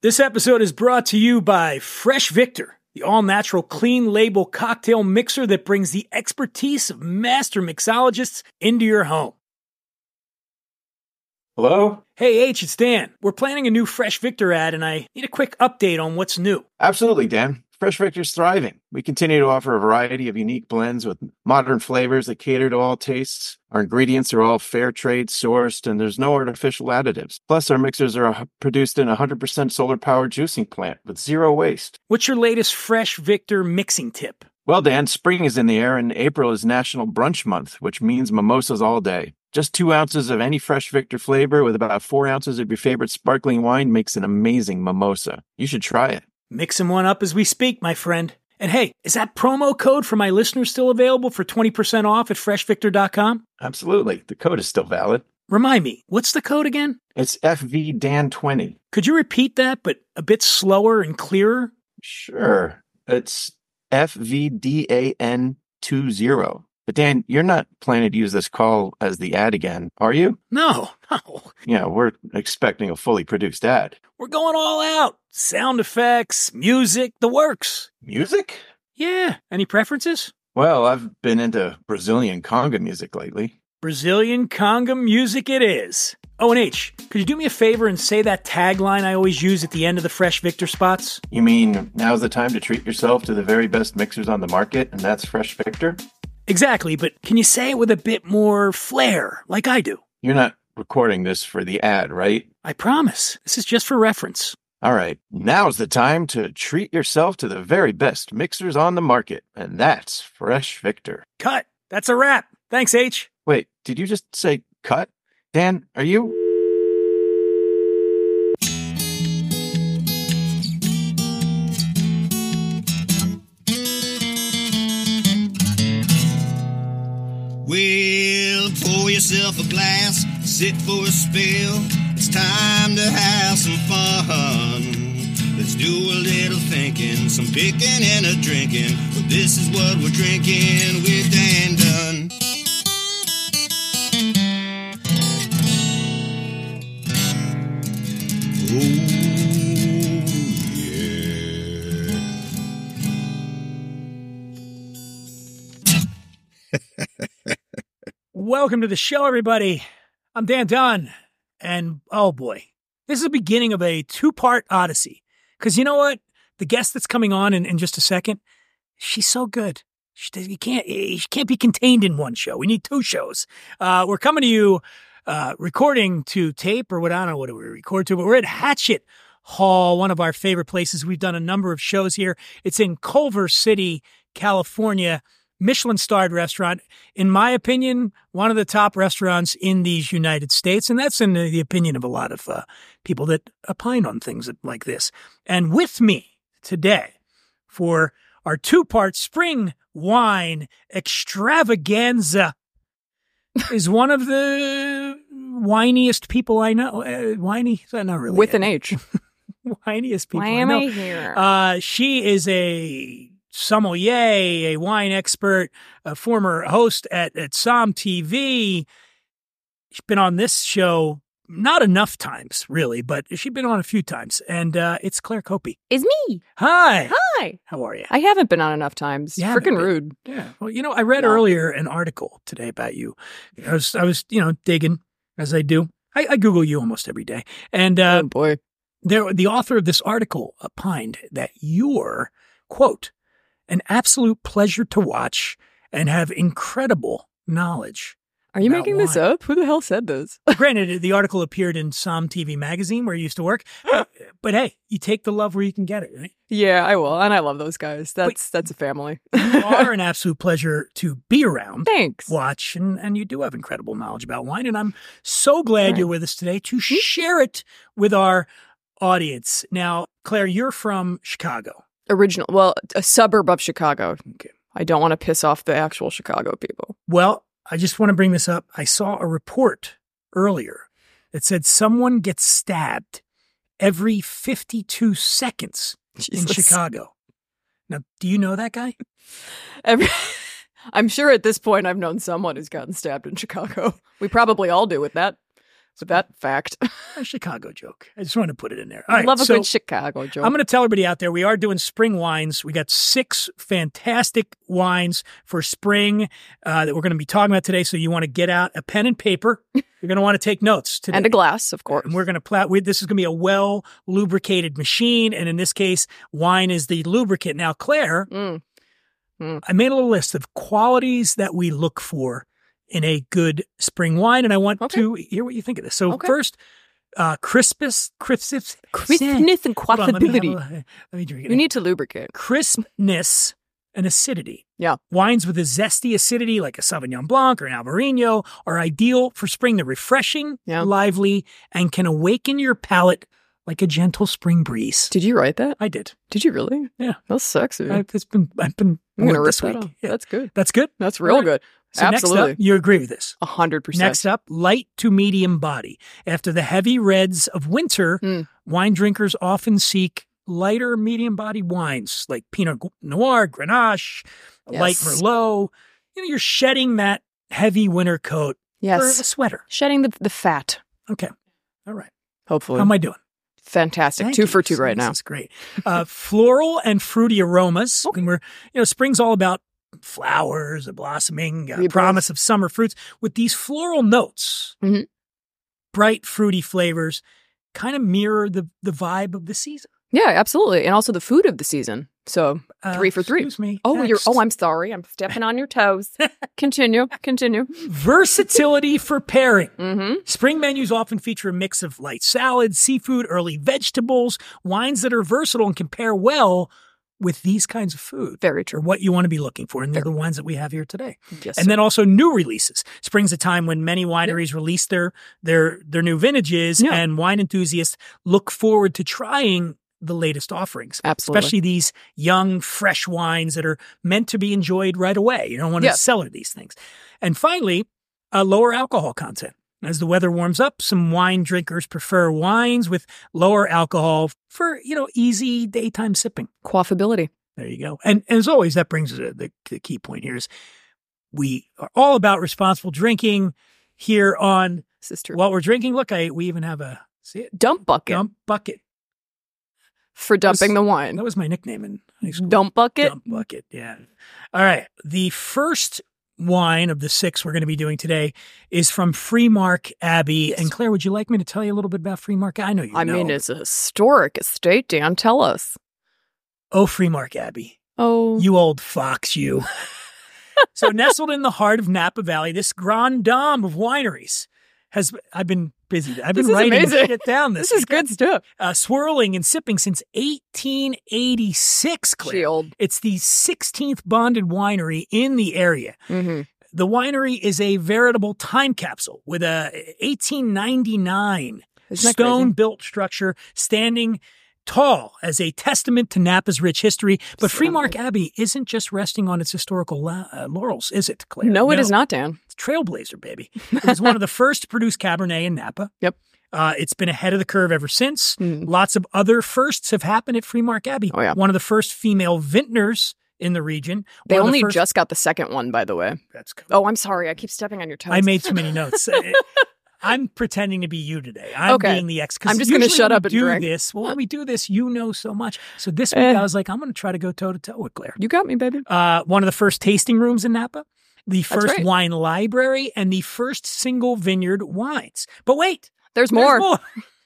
This episode is brought to you by Fresh Victor, the all-natural clean label cocktail mixer that brings the expertise of master mixologists into your home. Hello? Hey H, it's Dan. We're planning a new Fresh Victor ad and I need a quick update on what's new. Absolutely, Dan. Fresh Victor's thriving. We continue to offer a variety of unique blends with modern flavors that cater to all tastes. Our ingredients are all fair trade sourced and there's no artificial additives. Plus, our mixers are produced in a 100% solar-powered juicing plant with zero waste. What's your latest Fresh Victor mixing tip? Well, Dan, spring is in the air and April is National Brunch Month, which means mimosas all day. Just 2 ounces of any Fresh Victor flavor with about 4 ounces of your favorite sparkling wine makes an amazing mimosa. You should try it. Mixing one up as we speak, my friend. And hey, is that promo code for my listeners still available for 20% off at freshvictor.com? Absolutely. The code is still valid. Remind me, what's the code again? It's FVDAN20. Could you repeat that, but a bit slower and clearer? Sure. It's FVDAN20. But Dan, you're not planning to use this call as the ad again, are you? No. Yeah, we're expecting a fully produced ad. We're going all out. Sound effects, music, the works. Music? Yeah. Any preferences? Well, I've been into Brazilian conga music lately. Brazilian conga music it is. Oh, and H, could you do me a favor and say that tagline I always use at the end of the Fresh Victor spots? You mean, now's the time to treat yourself to the very best mixers on the market, and that's Fresh Victor? Exactly, but can you say it with a bit more flair, like I do? You're not recording this for the ad, right? I promise. This is just for reference. All right, now's the time to treat yourself to the very best mixers on the market, and that's Fresh Victor. Cut. That's a wrap. Thanks, H. Wait, did you just say cut? Dan, are you... Well, pour yourself a glass, sit for a spell. It's time to have some fun. Let's do a little thinking, some picking and a drinking. But this is what we're drinking with Dan Dunn. Welcome to the show, everybody. I'm Dan Dunn, and oh boy, this is the beginning of a two-part odyssey. Because you know what? The guest that's coming on in just a second, she's so good. She can't be contained in one show. We need two shows. We're coming to you recording to tape or what, I don't know what we record to, but we're at Hatchet Hall, one of our favorite places. We've done a number of shows here. It's in Culver City, California. Michelin-starred restaurant. In my opinion, one of the top restaurants in these United States, and that's in the opinion of a lot of people that opine on things like this. And with me today for our two-part spring wine extravaganza is one of the whiniest people I know. Whiny? Not really. With an H. Whiniest people Why I am know. I here? She is a sommelier, a wine expert, a former host at Som TV. She's been on this show not enough times, really, but she's been on a few times. And it's Claire Copey. It's me. Hi. Hi. How are you? I haven't been on enough times. You haven't Freaking been. rude. Yeah. Well, I read earlier an article today about you. I was digging, as I do. I Google you almost every day. And Oh, boy. the author of this article opined that you're, quote, an absolute pleasure to watch and have incredible knowledge. Are you about making this wine. up? Who the hell said this? Granted, the article appeared in Som TV magazine where you used to work, but hey, you take the love where you can get it, right? Yeah, I will. And I love those guys. That's a family. You are an absolute pleasure to be around. Thanks. Watch, and you do have incredible knowledge about wine, and I'm so glad you're with us today to share it with our audience. Now, Claire, you're from Chicago. A suburb of Chicago. Okay. I don't want to piss off the actual Chicago people. Well, I just want to bring this up. I saw a report earlier that said someone gets stabbed every 52 seconds in Jesus. Chicago. Now, do you know that guy? I'm sure at this point I've known someone who's gotten stabbed in Chicago. We probably all do with that. that fact. A Chicago joke. I just wanted to put it in there. All I right, love a so good Chicago joke. I'm going to tell everybody out there, we are doing spring wines. We got 6 fantastic wines for spring that we're going to be talking about today. So you want to get out a pen and paper. You're going to want to take notes today. And a glass, of course. And we're going to this is going to be a well lubricated machine. And in this case, wine is the lubricant. Now, Claire, I made a little list of qualities that we look for in a good spring wine, and I want to hear what you think of this. So first, crispness and quaffability. Let me drink it. You need to lubricate. Crispness and acidity. Yeah. Wines with a zesty acidity like a Sauvignon Blanc or an Albarino are ideal for spring. They're refreshing, lively, and can awaken your palate like a gentle spring breeze. Did you write that? I did. Did you really? Yeah. That's sexy. I've been I'm going to rip this that week. off. Yeah. That's good. That's good? That's real good. So Absolutely. Next up, you agree with this? 100%. Next up, light to medium body. After the heavy reds of winter, wine drinkers often seek lighter medium body wines like Pinot Noir, Grenache, light Merlot. You're shedding that heavy winter coat for a sweater. Shedding the fat. Okay. All right. Hopefully. How am I doing? Fantastic. Thank 2 you. for 2 right now. This is great. Floral and fruity aromas. Okay. And we're, spring's all about flowers, a blossoming, promise of summer fruits. With these floral notes, bright fruity flavors kind of mirror the vibe of the season. Yeah, absolutely. And also the food of the season. So 3 for 3. Excuse me. Oh, Next. I'm sorry. I'm stepping on your toes. Continue. Versatility for pairing. Mm-hmm. Spring menus often feature a mix of light salads, seafood, early vegetables, wines that are versatile and can pair well with these kinds of food. Very true. Or what you want to be looking for. And they're the wines that we have here today. Yes, and then also new releases. Spring's a time when many wineries release their new vintages, and wine enthusiasts look forward to trying the latest offerings. Absolutely. Especially these young, fresh wines that are meant to be enjoyed right away. You don't want to cellar these things. And finally, lower alcohol content. As the weather warms up, some wine drinkers prefer wines with lower alcohol for, easy daytime sipping. Quaffability. There you go. And as always, that brings us to the key point here is we are all about responsible drinking here on What We're Drinking. Look, we even have a dump bucket. Dump bucket. For dumping the wine. That was my nickname in high school. Dump bucket? Dump bucket, yeah. All right. The first wine of the 6 we're going to be doing today is from Freemark Abbey. And Claire, would you like me to tell you a little bit about Freemark? I know you know. I mean, it's a historic estate, Dan. Tell us. Oh, Freemark Abbey. Oh. You old fox, you. So nestled in the heart of Napa Valley, this grand dame of wineries I've been busy. I've been writing shit down this is good stuff. Swirling and sipping since 1886, Claire. She old. It's the 16th bonded winery in the area. Mm-hmm. The winery is a veritable time capsule with a 1899 stone-built structure standing tall as a testament to Napa's rich history. But Freemark Abbey isn't just resting on its historical laurels, is it, Claire? No, it is not, Dan. It's trailblazer, baby. It was one of the first to produce Cabernet in Napa. Yep. It's been ahead of the curve ever since. Lots of other firsts have happened at Freemark Abbey. Oh, yeah. One of the first female vintners in the region. They only just got the second one, by the way. That's cool. Oh, I'm sorry. I keep stepping on your toes. I made too many notes. I'm pretending to be you today. I'm being the ex. I'm just going to shut up and drink. When we do this, you know so much. So this week I was like, I'm going to try to go toe to toe with Claire. You got me, baby. One of the first tasting rooms in Napa, the first wine library, and the first single vineyard wines. But wait, there's more.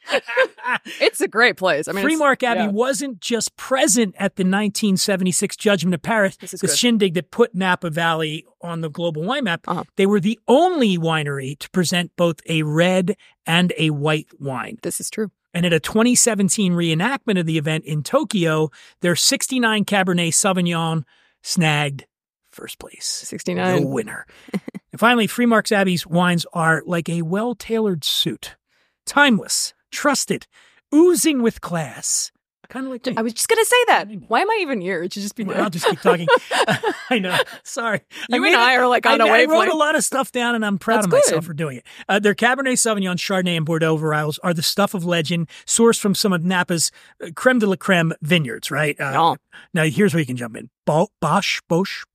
It's a great place. I mean, Freemark Abbey wasn't just present at the 1976 Judgment of Paris, the shindig that put Napa Valley on the global wine map. They were the only winery to present both a red and a white wine. This is true. And at a 2017 reenactment of the event in Tokyo, their 69 Cabernet Sauvignon snagged first place. 69. The winner. And finally, Freemark Abbey's wines are like a well-tailored suit. Timeless. Trusted, oozing with class. Kind of like me. I was just going to say that. Why am I even here? It should just be there. I'll just keep talking. I know. Sorry. You and I are like on a wavelength. I wrote a lot of stuff down, and I'm proud of myself for doing it. Their Cabernet Sauvignon, Chardonnay, and Bordeaux varietals are the stuff of legend, sourced from some of Napa's creme de la creme vineyards, right? Now, here's where you can jump in. Bosch.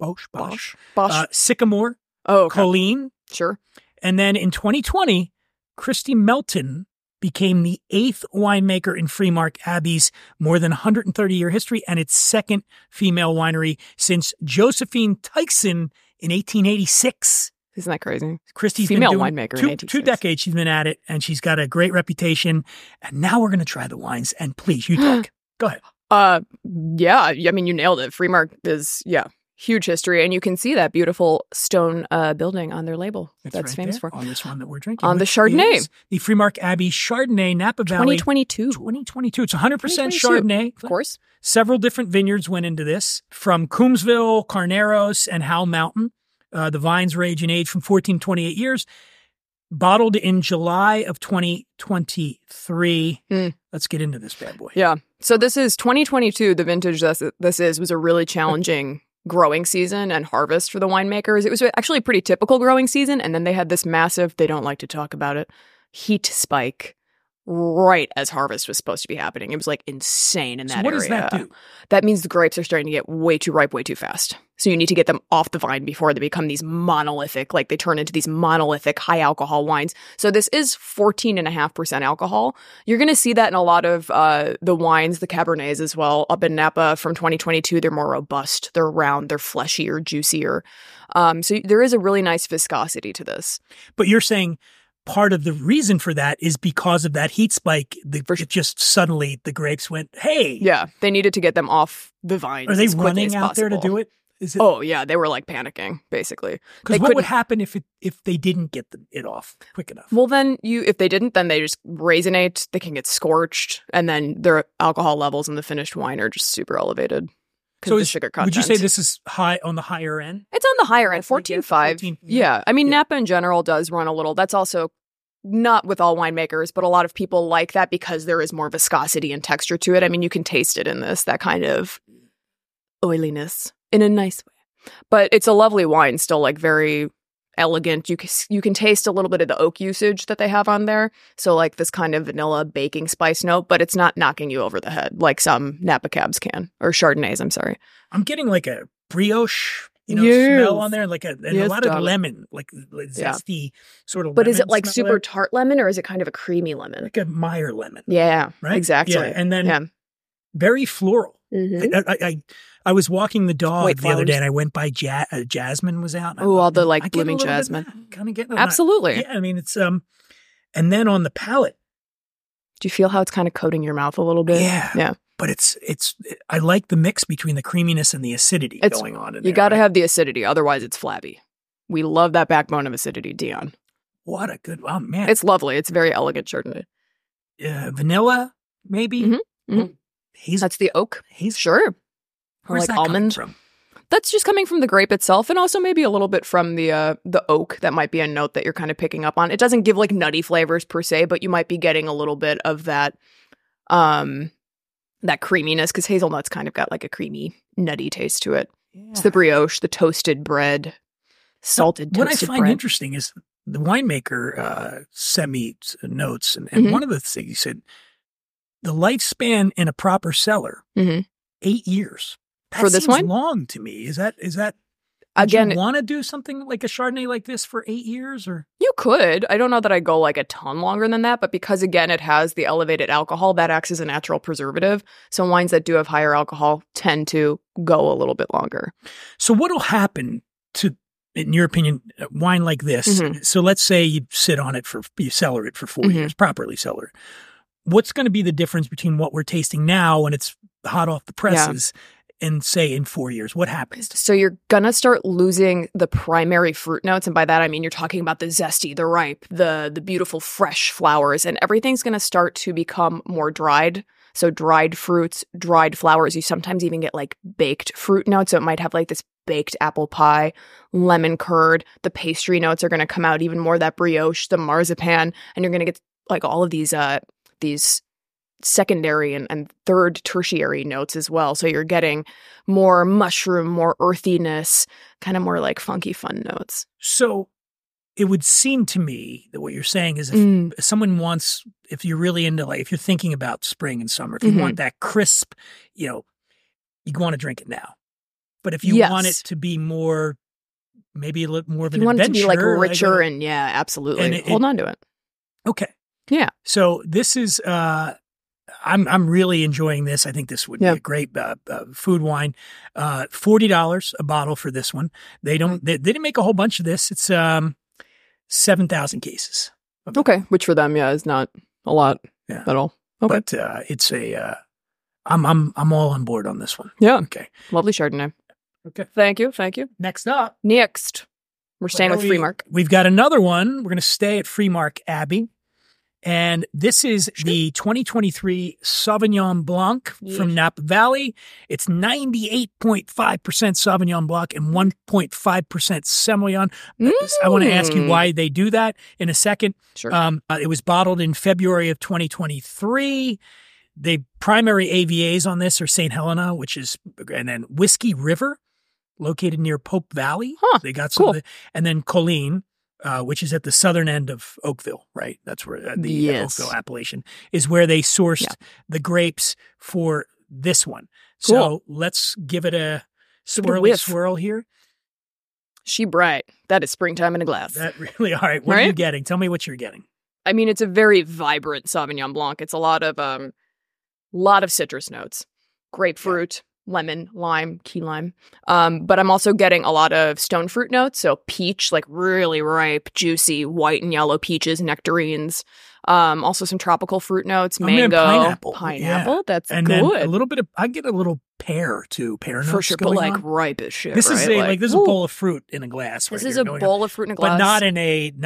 Sycamore. Oh, okay. Colleen. Sure. And then in 2020, Christy Melton became the 8th winemaker in Freemark Abbey's more than 130-year history and its second female winery since Josephine Tyson in 1886. Isn't that crazy? Christy's female been doing winemaker in 1886. 2 decades she's been at it, and she's got a great reputation. And now we're going to try the wines. And please, you talk. Go ahead. Yeah, I mean, you nailed it. Freemark is, huge history. And you can see that beautiful stone building on their label. That's right famous there, for. on this one that we're drinking. On the Chardonnay. The Freemark Abbey Chardonnay, Napa Valley. 2022. It's 100% Chardonnay. Of course. Several different vineyards went into this, from Coombsville, Carneros, and Howell Mountain. The vines range in age from 14 to 28 years. Bottled in July of 2023. Let's get into this bad boy. Yeah. So this is 2022. The vintage this was a really challenging growing season and harvest for the winemakers. It was actually a pretty typical growing season. And then they had this massive, they don't like to talk about it, heat spike right as harvest was supposed to be happening. It was like insane in that area. What does that do? That means the grapes are starting to get way too ripe, way too fast. So you need to get them off the vine before they become these monolithic, like they turn into these monolithic high alcohol wines. So this is 14.5% alcohol. You're going to see that in a lot of the wines, the Cabernets as well. Up in Napa from 2022, they're more robust. They're round, they're fleshier, juicier. So there is a really nice viscosity to this. But you're saying part of the reason for that is because of that heat spike. Just suddenly the grapes went, hey. Yeah, they needed to get them off the vines. Are they running out there to do it? Oh, yeah, they were like panicking, basically. Because what would happen if they didn't get it off quick enough? Well, then if they didn't, then they just raisinate. They can get scorched, and then their alcohol levels in the finished wine are just super elevated. So the sugar content. Would you say this is on the higher end? It's on the higher end, 14.5. Yeah. I mean, Yeah. Napa in general does run a little. That's also not with all winemakers, but a lot of people like that because there is more viscosity and texture to it. I mean, you can taste it in this, that kind of oiliness in a nice way. But it's a lovely wine, still like very elegant. You can taste a little bit of the oak usage that they have on there. So like this kind of vanilla baking spice note, but it's not knocking you over the head like some Napa Cabs can, or Chardonnays, I'm sorry. I'm getting like a brioche, Yes. smell on there, like a lot of lemon, like zesty sort of. But lemon is it like smell super there. tart lemon, or is it kind of a creamy lemon? Like a Meyer lemon? Yeah, Right? exactly. Yeah, and then very floral. Mhm. I was walking the dog White the other day, flowers. and I went by Jasmine was out. Oh, all the I like get blooming a little bit of jasmine. that. Kind of getting Absolutely. Yeah, I mean it's and then on the palate, Do you feel how it's kind of coating your mouth a little bit? Yeah. Yeah. but it's I like the mix between the creaminess and the acidity going on in there. You got to right? have the acidity, otherwise it's flabby. We love that backbone of acidity, Dion. What a good man. It's lovely. It's very elegant Chardonnay. Vanilla, maybe. Mhm, mhm. That's the oak. Sure. Or Where's like that coming almond. from? That's just coming from the grape itself, and also maybe a little bit from the oak. That might be a note that you're kind of picking up on. It doesn't give like nutty flavors per se, but you might be getting a little bit of that that creaminess, because hazelnut's kind of got like a creamy, nutty taste to it. Yeah. It's the brioche, the toasted bread, salted What I toasted find bread. interesting is the winemaker sent me notes, and Mhm. one of the things he said, the lifespan in a proper cellar, Mhm. 8 years. That For this seems wine? long to me. Is that Again, you want to do something like a Chardonnay like this for 8 years, or you could. I don't know that I'd go like a ton longer than that, but because again, it has the elevated alcohol, that acts as a natural preservative. So wines that do have higher alcohol tend to go a little bit longer. so? What'll happen to, in your opinion, a wine like this? Mhm. So let's say you sit on it you cellar it for 4 Mhm. years, properly cellar it. What's going to be the difference between what we're tasting now when it's hot off the presses and say in 4 years? What happens? So you're going to start losing the primary fruit notes. And by that, I mean, you're talking about the zesty, the ripe, the beautiful fresh flowers, and everything's going to start to become more dried. So dried fruits, dried flowers. You sometimes even get like baked fruit notes. So it might have like this baked apple pie, lemon curd. The pastry notes are going to come out even more, that brioche, the marzipan, and you're going to get like all of these secondary and third tertiary notes as well. So you're getting more mushroom, more earthiness, kind of more like funky fun notes. So it would seem to me that what you're saying is if someone wants, if you're really into, like, if you're thinking about spring and summer, if you want that crisp, you want to drink it now. But if you want it to be more, maybe a little more of If an you want it to adventure. be like richer like, and yeah, absolutely. and Hold on to it. Okay. Yeah. So this is I'm really enjoying this. I think this would be a great food wine. $40 a bottle for this one. They didn't make a whole bunch of this. It's 7,000 cases. Okay, which for them, is not a lot at all. Okay. But it's I'm all on board on this one. Yeah. Okay. Lovely Chardonnay. Okay. Thank you. Next up. We're staying with Freemark. We've got another one. We're going to stay at Freemark Abbey. And this is the 2023 Sauvignon Blanc from Napa Valley. It's 98.5% Sauvignon Blanc and 1.5% Semillon. I want to ask you why they do that in a second. Sure. It was bottled in February of 2023. The primary AVAs on this are St. Helena, and then Whiskey River, located near Pope Valley. Huh, they got some of the, and then Colleen, which is at the southern end of Oakville, right? That's where the Oakville appellation is, where they sourced the grapes for this one. Cool. So let's give it a swirl here. She bright. That is springtime in a glass. That really, all right. What are you getting? Tell me what you're getting. I mean, it's a very vibrant Sauvignon Blanc. It's a lot of citrus notes, grapefruit, lemon, lime, key lime. But I'm also getting a lot of stone fruit notes. So peach, like really ripe, juicy, white and yellow peaches, nectarines. Also some tropical fruit notes, mango, pineapple. That's and good. Then a little bit of, I get a little pear too, pear notes for sure, but like ripe as shit. This is right? this is a bowl of fruit in a glass. This is a bowl of fruit in a glass, but not in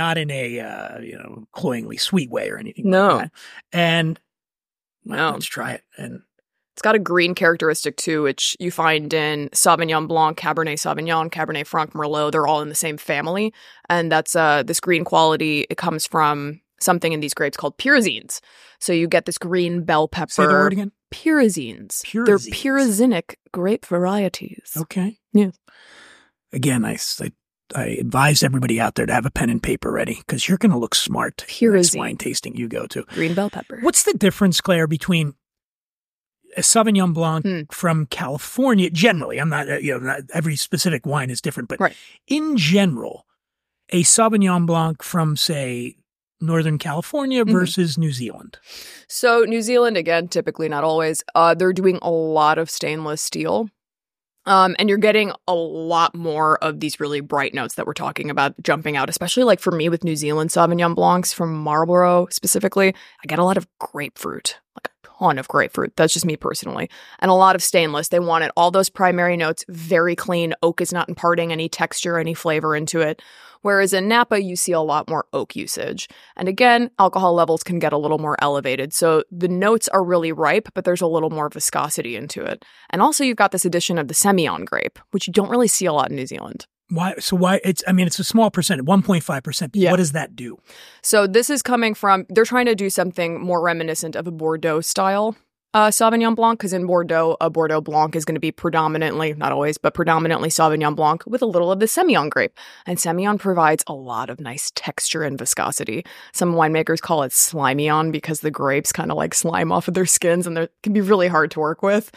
a cloyingly sweet way or anything. No, like that. And let's try it. And it's got a green characteristic too, which you find in Sauvignon Blanc, Cabernet Sauvignon, Cabernet Franc, Merlot. They're all in the same family, and that's this green quality. It comes from something in these grapes called pyrazines. So you get this green bell pepper. Say the word again. Pyrazines. They're pyrazinic grape varieties. Okay. Yeah. Again, I advise everybody out there to have a pen and paper ready, because you're going to look smart. Next wine tasting you go to. Green bell pepper. What's the difference, Claire, between a Sauvignon Blanc from California? Generally, I'm not, not every specific wine is different, but in general, a Sauvignon Blanc from, say, Northern California versus New Zealand. So New Zealand, again, typically not always, they're doing a lot of stainless steel. And you're getting a lot more of these really bright notes that we're talking about jumping out, especially like for me with New Zealand Sauvignon Blancs from Marlborough specifically. I get a lot of grapefruit, like a ton of grapefruit. That's just me personally. And a lot of stainless. They wanted all those primary notes very clean. Oak is not imparting any texture, any flavor into it. Whereas in Napa, you see a lot more oak usage. And again, alcohol levels can get a little more elevated. So the notes are really ripe, but there's a little more viscosity into it. And also you've got this addition of the Semillon grape, which you don't really see a lot in New Zealand. Why? So why? It's a small percent, 1.5%. Yeah. What does that do? So this is coming from, they're trying to do something more reminiscent of a Bordeaux style Sauvignon Blanc, because in Bordeaux, a Bordeaux Blanc is going to be predominantly, not always, but predominantly Sauvignon Blanc with a little of the Semillon grape. And Semillon provides a lot of nice texture and viscosity. Some winemakers call it Slimillon because the grapes kind of like slime off of their skins and they can be really hard to work with.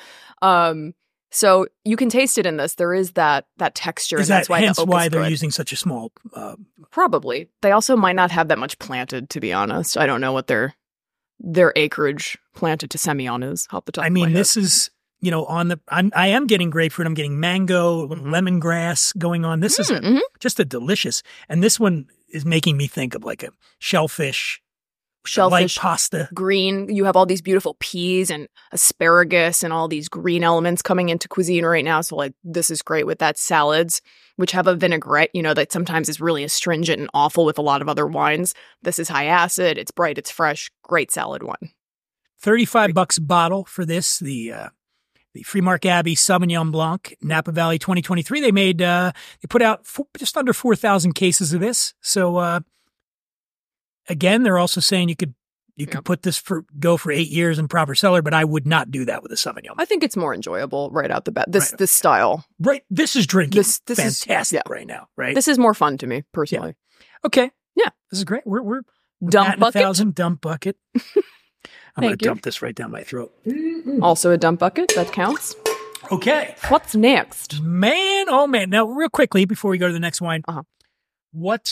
So you can taste it in this. There is that texture. Is and that's that hence why they're good. using such a small? Probably. They also might not have that much planted, to be honest. I don't know what their acreage planted to Semillon is off the top of my head. This is, I am getting grapefruit. I'm getting mango, lemongrass going on. This is just a delicious. And this one is making me think of like a shellfish, light pasta. Green. You have all these beautiful peas and asparagus and all these green elements coming into cuisine right now. So like this is great with that. Salads, which have a vinaigrette, that sometimes is really astringent and awful with a lot of other wines. This is high acid. It's bright. It's fresh. Great salad wine. $35 a bottle for this. The Freemark Abbey Sauvignon Blanc, Napa Valley 2023. They made, they put out just under 4,000 cases of this. So, again, they're also saying you could put this go for 8 years in proper cellar, but I would not do that with a Sauvignon. I think it's more enjoyable right out the bat. This style. Right. This is drinking. This fantastic is right now, right? This is more fun to me, personally. Yeah. Okay. Yeah. This is great. We're dump bucket. 1,000 dump bucket. I'm going to dump this right down my throat. Also a dump bucket. That counts. Okay. What's next? Man, oh man. Now, real quickly, before we go to the next wine, what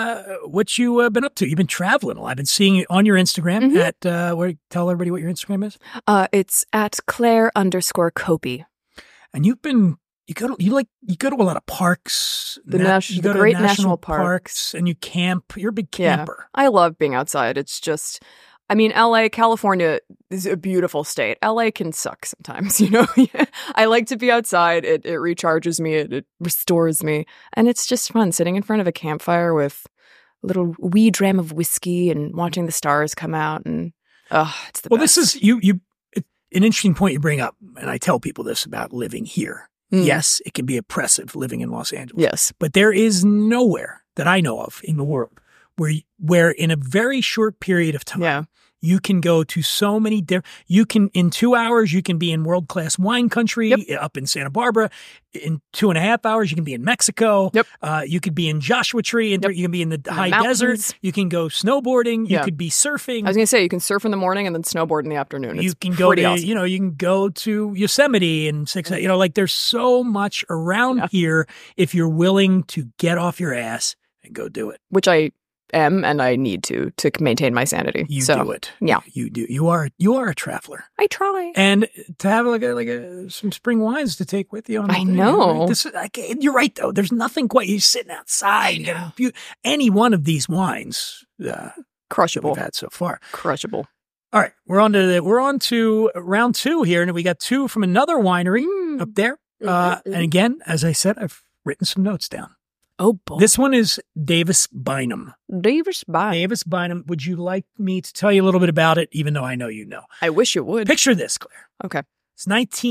you been up to? You've been traveling a lot. I've been seeing it on your Instagram at tell everybody what your Instagram is. It's at Claire_Copey. And you go to a lot of parks. The great national parks, and you camp. You're a big camper. Yeah, I love being outside. It's just, I mean, LA, California is a beautiful state. LA can suck sometimes, you know. I like to be outside. It recharges me. It restores me, and it's just fun sitting in front of a campfire with a little wee dram of whiskey and watching the stars come out. And it's the best. This is an interesting point you bring up, and I tell people this about living here. Yes, it can be oppressive living in Los Angeles. Yes. But there is nowhere that I know of in the world where in a very short period of time, you can go to so many in 2 hours, you can be in world-class wine country up in Santa Barbara. In 2.5 hours, you can be in Mexico. Yep. You could be in Joshua Tree, and you can be in the high desert. You can go snowboarding. You could be surfing. I was going to say, you can surf in the morning and then snowboard in the afternoon. You can go to, awesome. You can go to Yosemite and there's so much around here if you're willing to get off your ass and go do it. Which I am, and I need to maintain my sanity. You do it. Yeah. You do. You are a traveler. I try. And to have some spring wines to take with you on the I know. Right? You're right, though. There's nothing quite, you're sitting outside. Any one of these wines crushable we've had so far. Crushable. All right. We're on to round 2 here, and we got 2 from another winery up there. And again, as I said, I've written some notes down. Oh, boy. This one is Davis Bynum. Davis Bynum. Would you like me to tell you a little bit about it, even though I know you know? I wish you would. Picture this, Claire. Okay. It's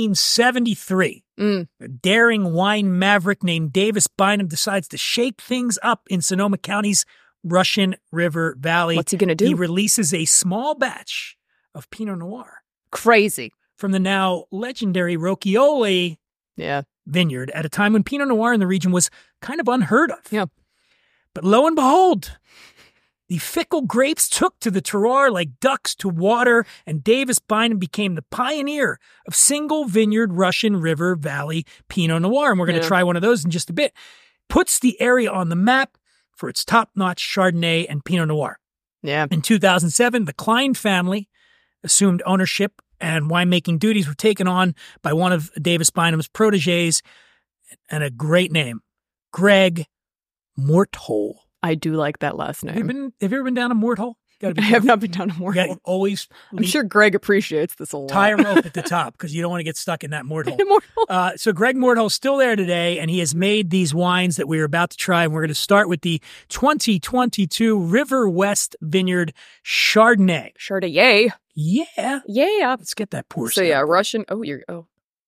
1973. A daring wine maverick named Davis Bynum decides to shake things up in Sonoma County's Russian River Valley. What's he going to do? He releases a small batch of Pinot Noir. Crazy. From the now legendary Rocchioli vineyard at a time when Pinot Noir in the region was kind of unheard of. Yeah. But lo and behold, the fickle grapes took to the terroir like ducks to water, and Davis Bynum became the pioneer of single vineyard Russian River Valley Pinot Noir. And we're going to try one of those in just a bit. Puts the area on the map for its top-notch Chardonnay and Pinot Noir. Yeah. In 2007, the Klein family assumed ownership, and winemaking duties were taken on by one of Davis Bynum's proteges, and a great name, Greg Morthole. I do like that last name. Have you ever been down a Morthole? I have not been down a Morthole. I'm sure Greg appreciates this a lot. Tie a rope at the top because you don't want to get stuck in that Morthole. So Greg Morthole's still there today, and he has made these wines that we're about to try. And we're going to start with the 2022 River West Vineyard Chardonnay. Chardonnay. Yeah. Let's get that pour. So Russian. Oh, Oh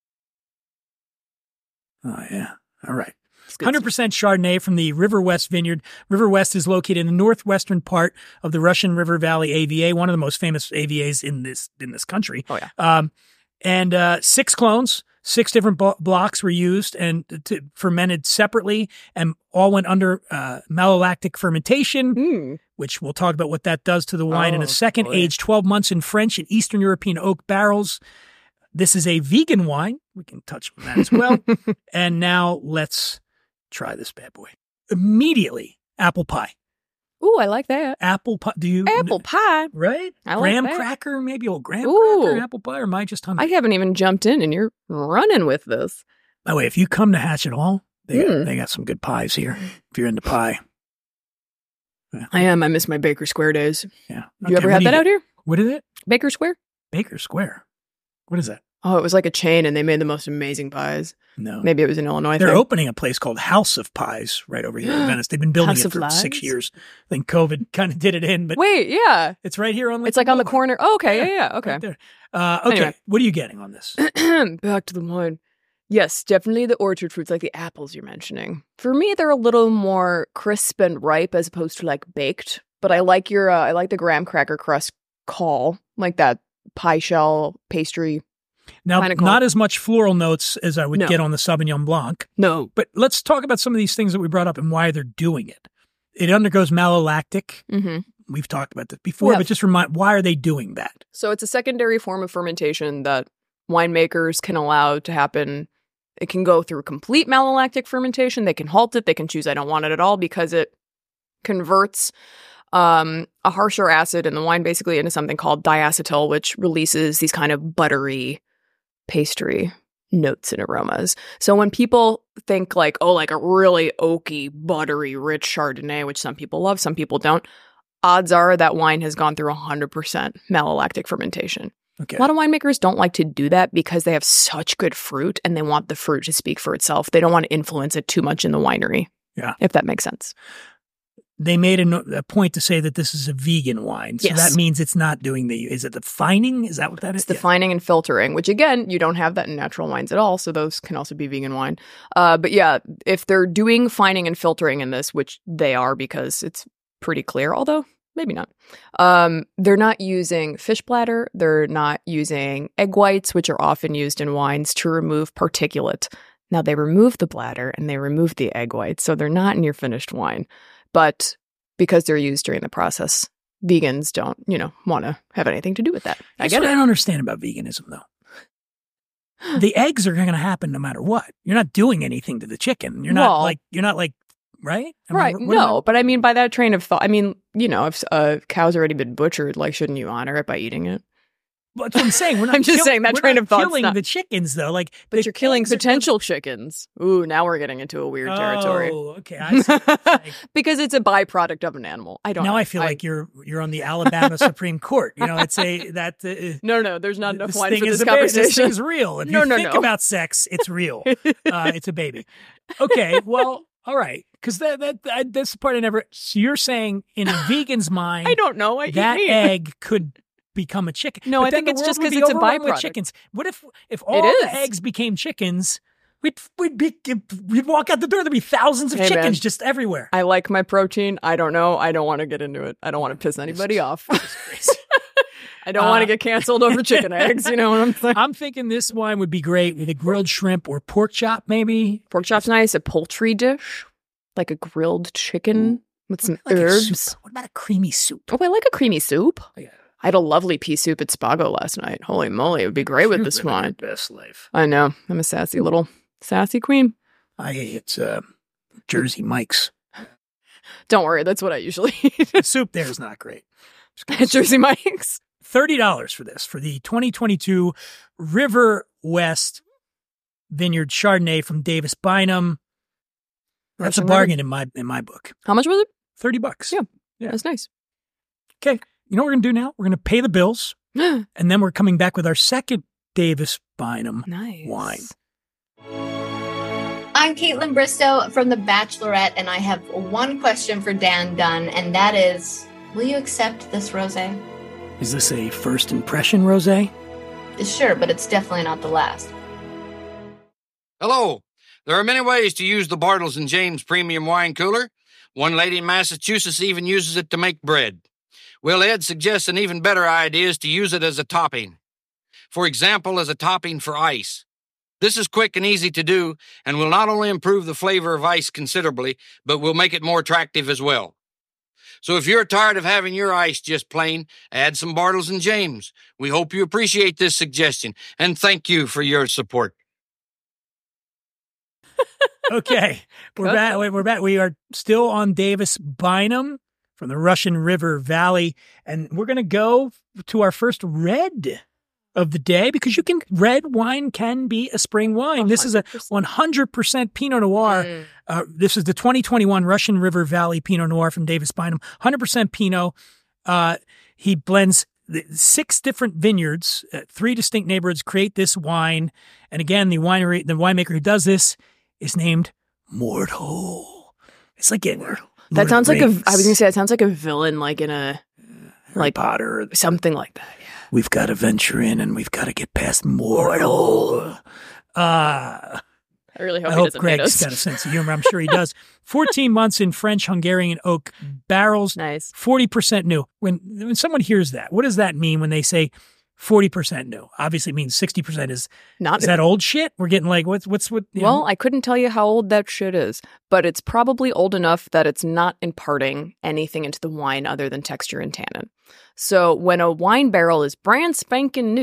yeah. All right. 100% Chardonnay from the River West Vineyard. River West is located in the northwestern part of the Russian River Valley AVA, one of the most famous AVAs in this country. Oh yeah. And 6 clones, 6 different blocks were used and fermented separately, and all went under malolactic fermentation, which we'll talk about what that does to the wine in a second. Boy. Aged 12 months in French and Eastern European oak barrels. This is a vegan wine. We can touch on that as well. And now let's try this bad boy. Immediately, apple pie. Ooh, I like that. Apple pie. Apple pie? Right? I like graham that. cracker, maybe old graham cracker, apple pie, or am I just hungry? I haven't even jumped in, and you're running with this. By the way, if you come to Hatch at all, they got some good pies here, if you're into pie. Yeah. I am. I miss my Baker Square days. Yeah. You ever had that out here? What is it? Baker Square? Baker Square. What is that? Oh, it was like a chain, and they made the most amazing pies. No. Maybe it was in Illinois. They're opening a place called House of Pies right over here in Venice. They've been building it for 6 years. I think COVID kind of did it in. But wait, yeah. It's right here on It's like on the corner. Oh, okay, yeah. Okay. Right there. Okay, anyway. What are you getting on this? Back to the wine. Yes, definitely the orchard fruits, like the apples you're mentioning. For me, they're a little more crisp and ripe as opposed to like baked. But I like I like the graham cracker crust call, like that pie shell pastry. Now, not as much floral notes as I would get on the Sauvignon Blanc. No. But let's talk about some of these things that we brought up and why they're doing it. It undergoes malolactic. Mm-hmm. We've talked about this before, but just why are they doing that? So it's a secondary form of fermentation that winemakers can allow to happen. It can go through complete malolactic fermentation. They can halt it. They can choose I don't want it at all because it converts a harsher acid in the wine basically into something called diacetyl, which releases these kind of buttery pastry notes and aromas. So when people think like, oh, like a really oaky, buttery, rich Chardonnay, which some people love, some people don't, odds are that wine has gone through 100% malolactic fermentation. Okay. A lot of winemakers don't like to do that because they have such good fruit and they want the fruit to speak for itself. They don't want to influence it too much in the winery. Yeah. If that makes sense. They made a point to say that this is a vegan wine. So Yes. that means it's not doing is it the fining? Is that what that is? It's the fining and filtering, which again, you don't have that in natural wines at all. So those can also be vegan wine. But yeah, if they're doing fining and filtering in this, which they are because it's pretty clear, although maybe not. They're not using fish bladder. They're not using egg whites, which are often used in wines to remove particulate. Now they remove the bladder and they remove the egg whites. So they're not in your finished wine. But because they're used during the process, vegans don't, want to have anything to do with that. That's what I don't understand about veganism, though. The eggs are going to happen no matter what. You're not doing anything to the chicken. You're not like, right? Right. No, but I mean, by that train of thought, I mean, if a cow's already been butchered, like, shouldn't you honor it by eating it? Well, that's what I'm saying. We're not I'm just saying that train of thought's killing not- the chickens, though. Like, But you're killing potential chickens. Ooh, now we're getting into a weird territory. Oh, okay. I see what you're saying. Because it's a byproduct of an animal. I don't know. Now I feel like you're on the Alabama Supreme Court. It's No, there's not enough wine thing for this This conversation. thing's real. If No, you no, think no. about sex, it's real. It's a baby. Okay, well, all right. Because that's the part I never. So you're saying in a vegan's mind, I don't know. that egg could become a chicken. No, But I then think the it's just world would 'cause be it's a overrun with byproduct. chickens. What if all the is. eggs became chickens? We'd walk out the door. There'd be thousands of Hey, chickens man. just everywhere. I like my protein. I don't know. I don't want to get into it. I don't want to piss anybody off. I don't want to get canceled over chicken eggs. You know what I'm saying? I'm thinking this wine would be great with a grilled shrimp or pork chop, maybe. Pork chop's nice. A poultry dish, like a grilled chicken with some Like a herbs. soup. What about a creamy soup? Oh, I like a creamy soup. Yeah. I had a lovely pea soup at Spago last night. Holy moly, it would be great with this wine. Best life. I know. I'm a sassy little sassy queen. It's Jersey Mike's. Don't worry, that's what I usually eat. The soup there is not great. At Jersey Mike's. $30 for this, for the 2022 River West Vineyard Chardonnay from Davis Bynum. That's a Russian bargain in my book. How much was it? $30. Yeah. That's nice. Okay. You know what we're going to do now? We're going to pay the bills, and then we're coming back with our second Davis Bynum Nice. wine. I'm Caitlin Bristow from The Bachelorette, and I have one question for Dan Dunn, and that is, will you accept this rosé? Is this a first impression rosé? Sure, but it's definitely not the last. Hello. There are many ways to use the Bartles and James Premium Wine Cooler. One lady in Massachusetts even uses it to make bread. Will Ed suggests an even better idea is to use it as a topping. For example, as a topping for ice. This is quick and easy to do and will not only improve the flavor of ice considerably, but will make it more attractive as well. So if you're tired of having your ice just plain, add some Bartles and James. We hope you appreciate this suggestion, and thank you for your support. Okay. We're back. We're back. We are still on Davis Bynum from the Russian River Valley, and we're going to go to our first red of the day because red wine can be a spring wine. 100%. This is a 100% Pinot Noir. This is the 2021 Russian River Valley Pinot Noir from Davis Bynum. 100% Pinot. He blends 6 different vineyards, 3 distinct neighborhoods create this wine. And again, the winemaker who does this is named Mortal. It's like that sounds like I was going to say, it sounds like a villain, like in a, Harry Potter. Something like that. Yeah. We've got to venture in and we've got to get past Mortal. I really hope I he hope doesn't hate Greg's us. got a sense of humor. I'm sure he does. 14 months in French, Hungarian oak barrels. Nice. 40% new. When someone hears that, what does that mean when they say 40% new? Obviously it means 60% is that old shit? We're getting like, what's Well, I couldn't tell you how old that shit is, but it's probably old enough that it's not imparting anything into the wine other than texture and tannin. So when a wine barrel is brand spanking new,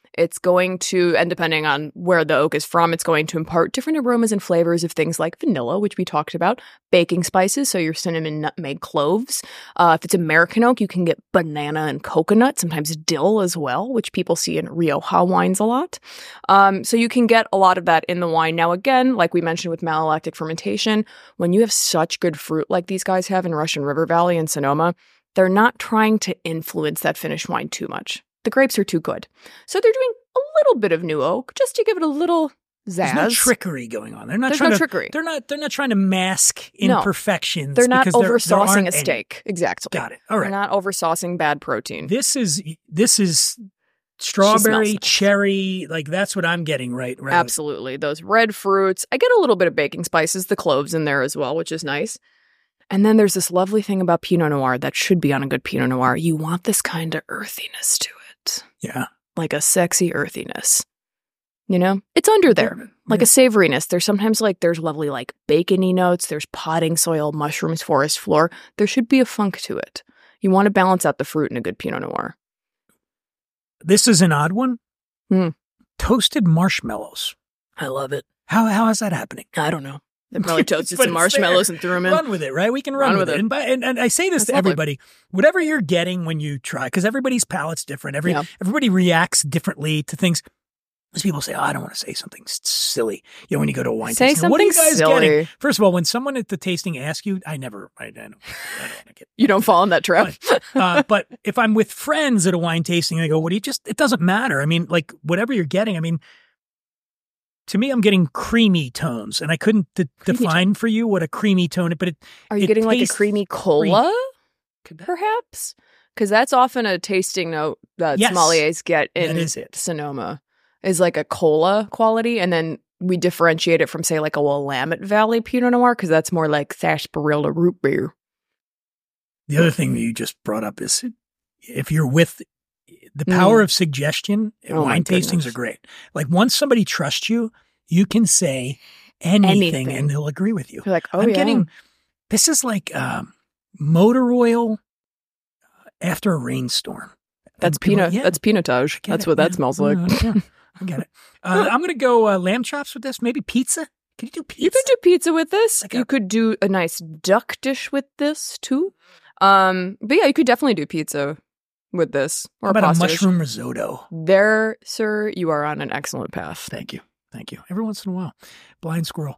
It's going to, and depending on where the oak is from, it's going to impart different aromas and flavors of things like vanilla, which we talked about, baking spices, so your cinnamon, nutmeg, cloves. If it's American oak, you can get banana and coconut, sometimes dill as well, which people see in Rioja wines a lot. So you can get a lot of that in the wine. Now, again, like we mentioned with malolactic fermentation, when you have such good fruit like these guys have in Russian River Valley and Sonoma, they're not trying to influence that finished wine too much. The grapes are too good. So they're doing a little bit of new oak just to give it a little zazz. There's no trickery going on. There's no trickery. They're not trying to mask imperfections. They're not because over saucing a any. steak. Exactly. Got it. All right. They're not over saucing bad protein. This is strawberry, cherry, like that's what I'm getting right. Absolutely. Those red fruits. I get a little bit of baking spices, the cloves in there as well, which is nice. And then there's this lovely thing about Pinot Noir that should be on a good Pinot Noir. You want this kind of earthiness to it. Yeah. Like a sexy earthiness. You know? It's under there. Like a savoriness. There's sometimes there's lovely bacony notes. There's potting soil, mushrooms, forest floor. There should be a funk to it. You want to balance out the fruit in a good Pinot Noir. This is an odd one. Mm. Toasted marshmallows. I love it. How is that happening? I don't know. They probably toasted some marshmallows and threw them in. Run with it, right? We can run with it. And I say this to everybody. Whatever you're getting when you try, because everybody's palate's different. Everybody reacts differently to things. As people say, I don't want to say something silly. When you go to a wine tasting. What are you guys getting? First of all, when someone at the tasting asks you, I don't get You don't fall in that trap. But if I'm with friends at a wine tasting, they go, it doesn't matter. I mean, whatever you're getting, I mean, to me, I'm getting creamy tones, and I couldn't define for you what a creamy tone is, but are you getting like a creamy cola, perhaps? Because that's often a tasting note that sommeliers get in Sonoma, is like a cola quality, and then we differentiate it from, say, like a Willamette Valley Pinot Noir, because that's more like sarsaparilla root beer. The other thing that you just brought up is if you're with the power of suggestion, wine tastings are great. Like once somebody trusts you, you can say anything and they'll agree with you. You're like, this is like motor oil after a rainstorm. That's That's pinotage. That's what that smells like. I get it. I'm going to go lamb chops with this. Maybe pizza. Could you do pizza? You could do pizza with this. You could do a nice duck dish with this too. But yeah, you could definitely do pizza with this. Or how about a mushroom risotto? There, sir, you are on an excellent path. Thank you. Every once in a while. Blind squirrel.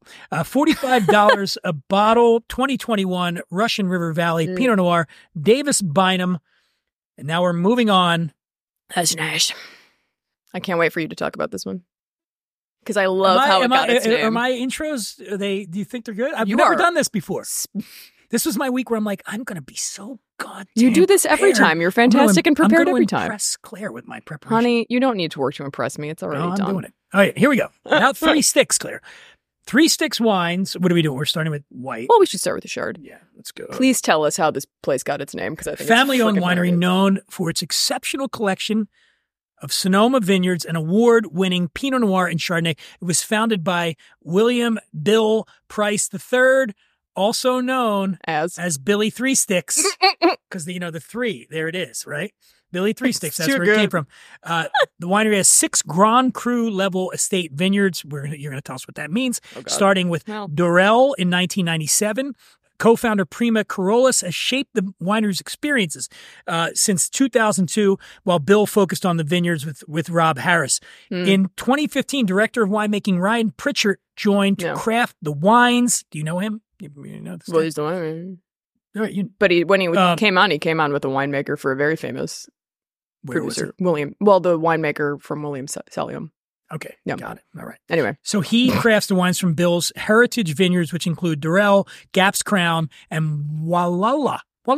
$45 a bottle, 2021 Russian River Valley Pinot Noir, Davis Bynum. And now we're moving on. That's nice. I can't wait for you to talk about this one. Because I love how it got its name. Are my intros, do you think they're good? I've never done this before. This was my week where I'm like, I'm going to be so goddamn You do this every time. You're fantastic and prepared every time. I'm going to impress Claire with my preparation. Honey, you don't need to work to impress me. It's already done. I'm doing it. All right, here we go. Now 3 sticks, Claire. 3 sticks wines. What are we doing? We're starting with white. Well, we should start with the Chard. Yeah, let's go. Please tell us how this place got its name, because I think family-owned winery known for its exceptional collection of Sonoma vineyards and award-winning Pinot Noir and Chardonnay. It was founded by William Bill Price III, also known as Billy Three Sticks, because the 3, there it is, right? Billy Three Sticks, that's where it came from. The winery has 6 Grand Cru level estate vineyards. You're going to tell us what that means. Starting with Durell in 1997. Co-founder Prima Carolus has shaped the winery's experiences since 2002, while Bill focused on the vineyards with Rob Harris. In 2015, director of winemaking Ryan Pritchard joined to craft the wines. Do you know him? You know this he's the winemaker. Right, but when he came on with a winemaker for a very famous producer, William. Well, the winemaker from William Salium. Okay, got it. All right. Anyway. So he crafts the wines from Bill's heritage vineyards, which include Durell, Gaps Crown, and Walala.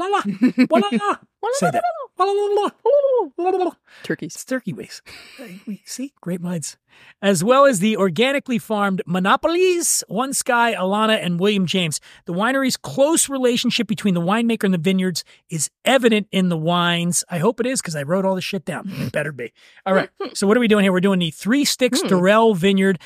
Say that. Turkeys. It's turkey waste. See? Great minds. As well as the organically farmed Monopolies, One Sky, Alana, and William James. The winery's close relationship between the winemaker and the vineyards is evident in the wines. I hope it is, because I wrote all this shit down. It better be. All right. So what are we doing here? We're doing the 3 Sticks Durell Vineyard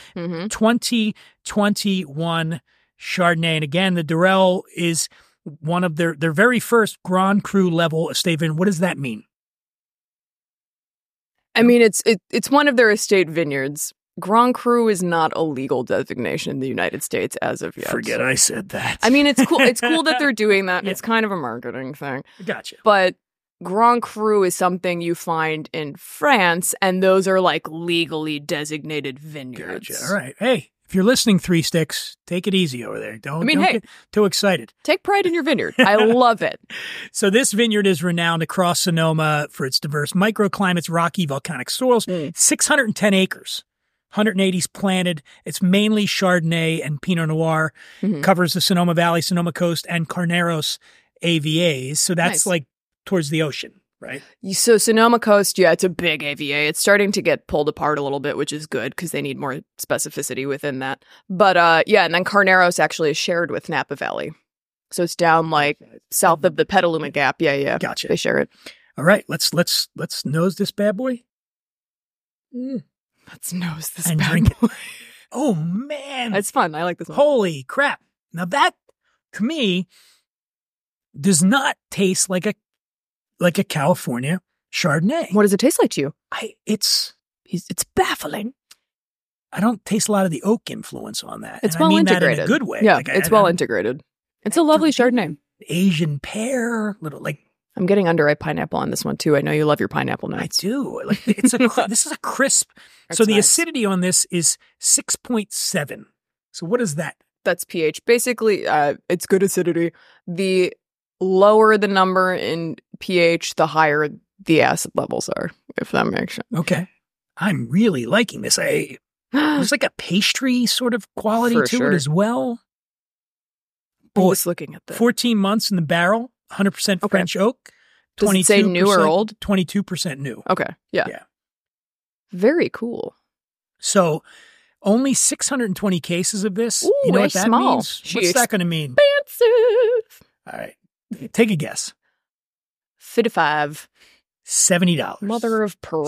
2021 Chardonnay. And again, the Durell is one of their very first Grand Cru level estate vineyard. What does that mean? I mean, it's one of their estate vineyards. Grand Cru is not a legal designation in the United States as of yet. Forget I said that. I mean, it's cool. It's cool that they're doing that. Yeah. It's kind of a marketing thing. Gotcha. But Grand Cru is something you find in France, and those are like legally designated vineyards. Gotcha. All right. Hey, if you're listening, Three Sticks, take it easy over there. Don't get too excited. Take pride in your vineyard. I love it. So this vineyard is renowned across Sonoma for its diverse microclimates, rocky volcanic soils, 610 acres. 180s planted. It's mainly Chardonnay and Pinot Noir. Covers the Sonoma Valley, Sonoma Coast, and Carneros AVAs. So that's like towards the ocean, right? So Sonoma Coast, yeah, it's a big AVA. It's starting to get pulled apart a little bit, which is good because they need more specificity within that. But yeah, and then Carneros actually is shared with Napa Valley. So it's down like south of the Petaluma Gap. Yeah. Gotcha. They share it. All right, let's nose this bad boy. Let's nose this And bad drink boy. Oh man, It's fun. I like this one. holy crap! Now that to me does not taste like a California Chardonnay. What does it taste like to you? It's baffling. I don't taste a lot of the oak influence on that. It's and well I mean integrated. that in a good way. Yeah, Like, it's well integrated. It's a lovely Chardonnay. Asian pear, little like I'm getting underripe pineapple on this one too. I know you love your pineapple I nuts. do. Like this is a crisp. So the acidity on this is 6.7. So what is that? That's pH. Basically, it's good acidity. The lower the number in pH, the higher the acid levels are, if that makes sense. Okay. I'm really liking this. There's like a pastry sort of quality For to sure. it as well. I'm Boy, just looking at this. 14 months in the barrel, 100% French oak. Does it say new or old? 22% new. Okay. Yeah. Yeah. Very cool. So only 620 cases of this. Ooh, you know what very that small. means? She What's that going to mean? Expensive. All right. Take a guess. 55. $70. Mother of pearl.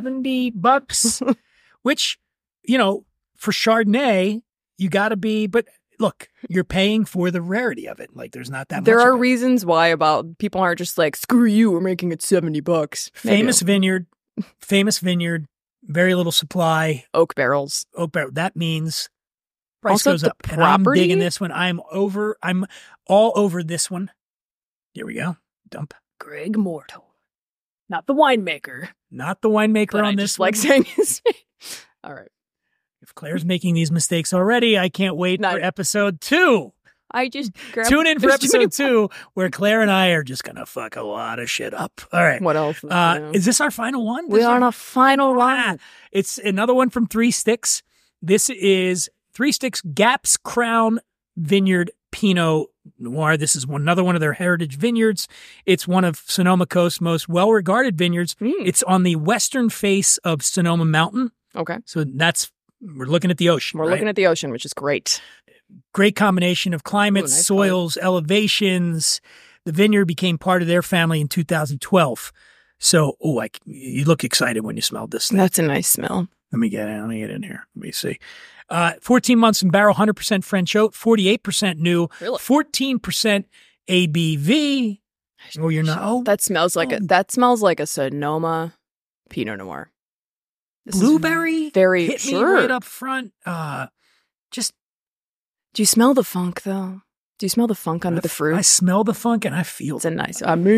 $70, which, for Chardonnay, you got to be, but look, you're paying for the rarity of it. Like there's not that There much. are of it. reasons why about people aren't just like, screw you, we're making it $70. Famous vineyard, very little supply. Oak barrels. Oak barrel. That means price Also, goes the up. And I'm property? digging this one. I'm all over this one. Here we go. Dump. Greg Mortal. Not the winemaker. Not the winemaker But on I this just one. like saying his name. All right. If Claire's making these mistakes already, I can't wait Not- for episode 2. I just grabbed. Tune in for There's too many- episode 2, where Claire and I are just going to fuck a lot of shit up. All right. What else? Is this our final one? We are on a final line. It's another one from Three Sticks. This is Three Sticks Gaps Crown Vineyard Pinot Noir. This is another one of their heritage vineyards. It's one of Sonoma Coast's most well-regarded vineyards. It's on the western face of Sonoma Mountain. Okay. So we're looking at the ocean. We're right? looking at the ocean, which is great. Great combination of climates, Ooh, nice soils, elevations. The vineyard became part of their family in 2012. So, you look excited when you smelled this thing. That's a nice smell. Let me get in here. Let me see. 14 months in barrel, 100% French oak, 48% new, Really? 14% ABV. Oh, you're not. Oh, That smells like a Sonoma Pinot Noir. This is blueberry. very hit sure. me right up front. Just Do you smell the funk though? Do you smell the funk under the fruit? I smell the funk and I feel It's a nice.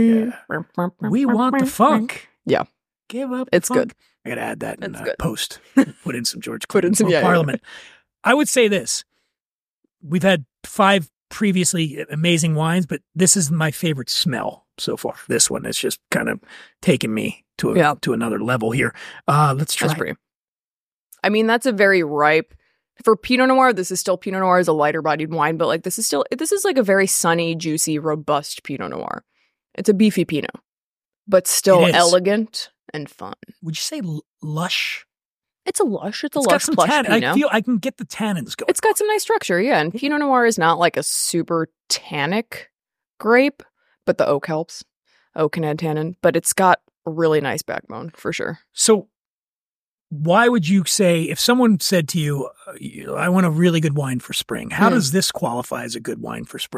We want the funk. Yeah. Give up. It's the funk. good. I got to add that in It's good. post. Put in some George Put in Clinton some- for yeah, yeah. Parliament. I would say this. We've had 5 previously amazing wines, but this is my favorite smell so far. This one is just kind of taking me to another level here. Let's try. That's pretty. I mean, that's a very ripe. For Pinot Noir, this is still Pinot Noir is a lighter bodied wine, but like this is like a very sunny, juicy, robust Pinot Noir. It's a beefy Pinot, but still It is. elegant and fun. Would you say lush? It's a lush. It's got lush some plush tannin. Pinot. I feel I can get the tannins going. It's got some nice structure, yeah. And Pinot Noir is not like a super tannic grape, but the oak helps. Oak can add tannin, but it's got a really nice backbone for sure. So why would you say, if someone said to you, I want a really good wine for spring, how does this qualify as a good wine for spring?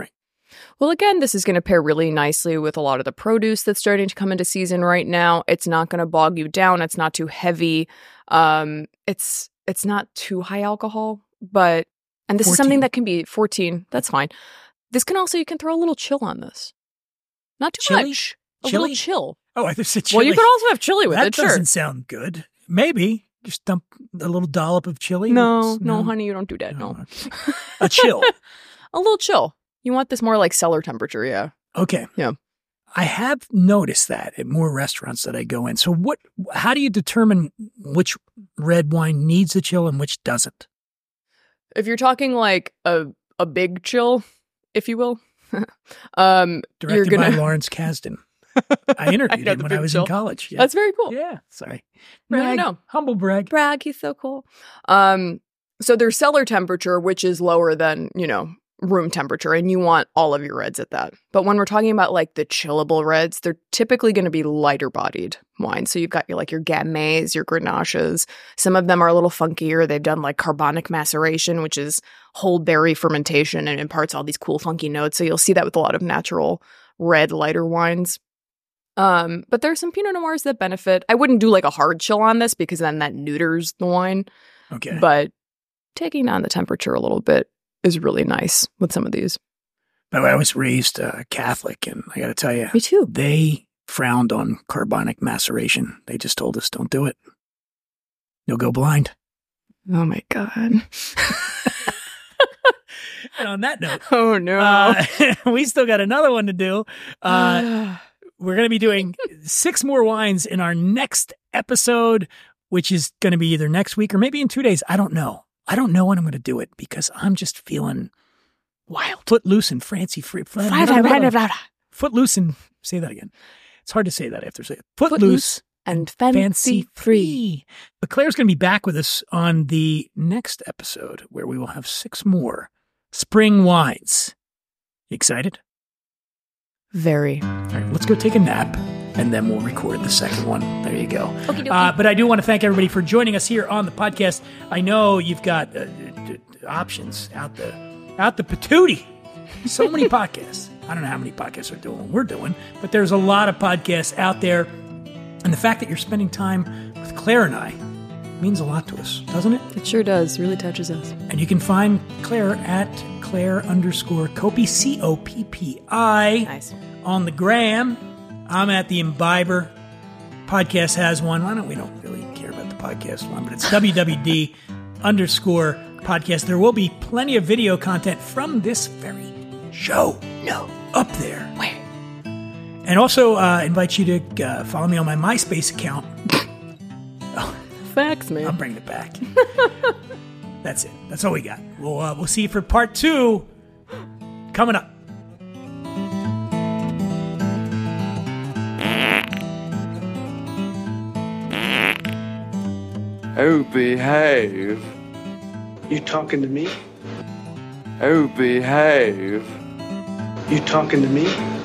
Well, again, this is going to pair really nicely with a lot of the produce that's starting to come into season right now. It's not going to bog you down. It's not too heavy. It's not too high alcohol, and this 14. is something that can be 14. That's fine. This can also, you can throw a little chill on this. Not too Chili? much. A Chili? little chill. Oh, I just said chili. Well, you could also have chili with that it, sure. doesn't sound good. Maybe. Just dump a little dollop of chili. No, honey, you don't do that. No. Okay. A chill. A little chill. You want this more like cellar temperature, yeah. Okay. Yeah. I have noticed that at more restaurants that I go in. So how do you determine which red wine needs a chill and which doesn't? If you're talking like a big chill, if you will, Directed by Lawrence Kasdan. I interviewed him when I was in college. Yeah. That's very cool. Yeah. Sorry. Brag. No. Humble brag. Brag. He's so cool. So there's cellar temperature, which is lower than, room temperature, and you want all of your reds at that. But when we're talking about like the chillable reds, they're typically going to be lighter bodied wines. So you've got your Gameys, your Grenaches. Some of them are a little funkier. They've done like carbonic maceration, which is whole berry fermentation and imparts all these cool funky notes. So you'll see that with a lot of natural red lighter wines. But there's some Pinot Noirs that benefit. I wouldn't do like a hard chill on this because then that neuters the wine. Okay. But taking down the temperature a little bit is really nice with some of these. But I was raised Catholic, and I got to tell you, Me too. They frowned on carbonic maceration. They just told us, don't do it. You'll go blind. Oh my God. And on that note, oh no. We still got another one to do. We're going to be doing 6 more wines in our next episode, which is going to be either next week or maybe in 2 days. I don't know. I don't know when I'm going to do it because I'm just feeling wild. Footloose and fancy free. Footloose and, say that again. It's hard to say that after say it. Footloose and fancy free. But Claire's going to be back with us on the next episode where we will have 6 more spring wines. You excited? Very. All right, let's go take a nap, and then we'll record the second one. There you go. Okey-dokey. But I do want to thank everybody for joining us here on the podcast. I know you've got options out the patootie. So many podcasts. I don't know how many podcasts are doing what we're doing, but there's a lot of podcasts out there. And the fact that you're spending time with Claire and I means a lot to us, doesn't it? It sure does. Really touches us. And you can find Claire at Claire_Coppi, Coppi. Nice. On the gram. I'm at the Imbiber. Podcast has one. We don't really care about the podcast one, but it's WWD_podcast. There will be plenty of video content from this very show. No. Up there. Where? And also invite you to follow me on my MySpace account. Facts, man. I'm bringing it back. That's it. That's all we got. We'll see you for part 2 coming up. Oh, behave. You talking to me? Oh, behave. You talking to me?